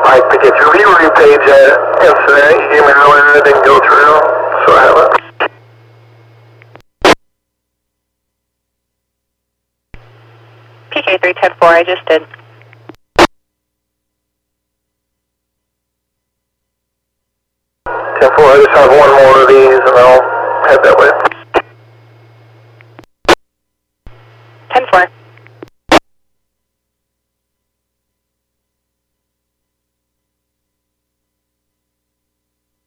Mike Pickett, if you repage that incident you gave me earlier, it didn't go through, so I have it. PK 310-4, I just did. I just have one more of these and I'll head that way. 10-4.